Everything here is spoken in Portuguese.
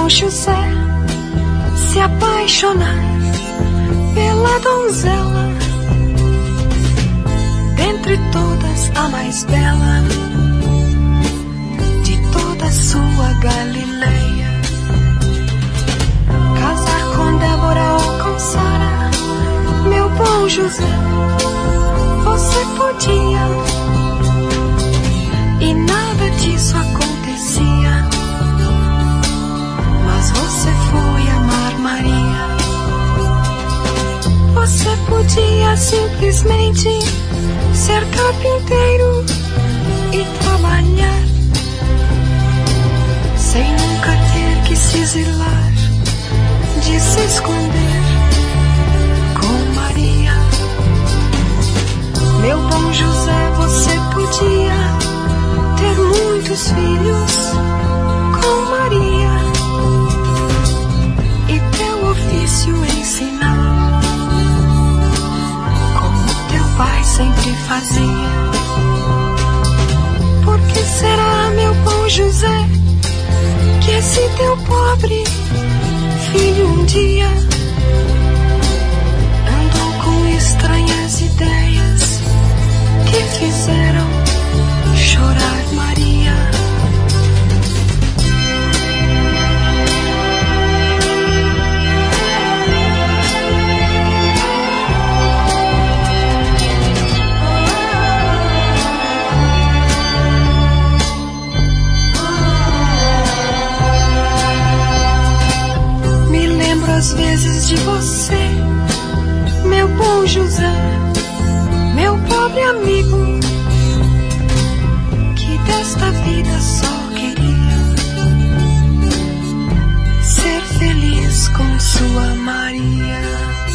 bom José se apaixonar pela donzela, dentre todas a mais bela de toda sua Galileia. Casar com Débora ou com Sara, meu bom José, você podia, e nada disso acontecia, mas você foi amar Maria. Você podia simplesmente ser carpinteiro e trabalhar, sem nunca ter que se exilar, de se esconder com Maria. Meu bom José, você podia ter muitos filhos com Maria e teu ofício ensinar, como teu pai sempre fazia. Por que será, meu bom José, que esse teu pobre filho um dia andou com estranhas ideias que fizeram chorar Maria? Me lembro às vezes de você, meu bom José, meu pobre amigo, que desta vida só queria ser feliz com sua Maria.